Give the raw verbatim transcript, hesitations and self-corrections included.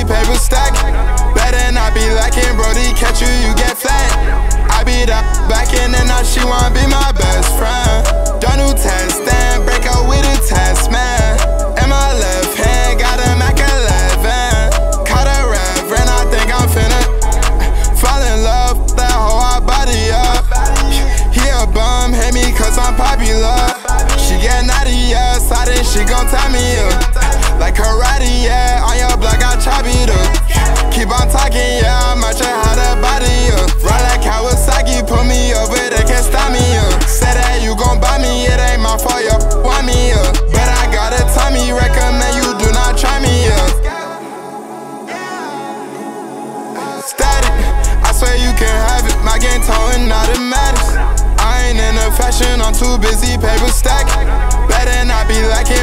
paper stack. Better not be lacking, Brody, catch you, you get flat. I be the back in and now she wanna be my best friend. Done new test, then break up with a test, man. In my left hand, got a Mac eleven. Caught a reverend, I think I'm finna fall in love, that hoe I body up. He a bum, hate me cause I'm popular. She get naughty, yeah, so then she gon' tie me up. Like karate, yeah, on your block I chop it up. Keep on talking, yeah, I'm out your how to body up. Ride like Kawasaki, put me over, they can't stop me up. Say that you gon' buy me, it ain't my fault, you want me up. But I gotta tell me, recommend you do not try me up. Static, I swear you can have it, my game towing automatics. I ain't into fashion, I'm too busy paper stack. Better not be lacking,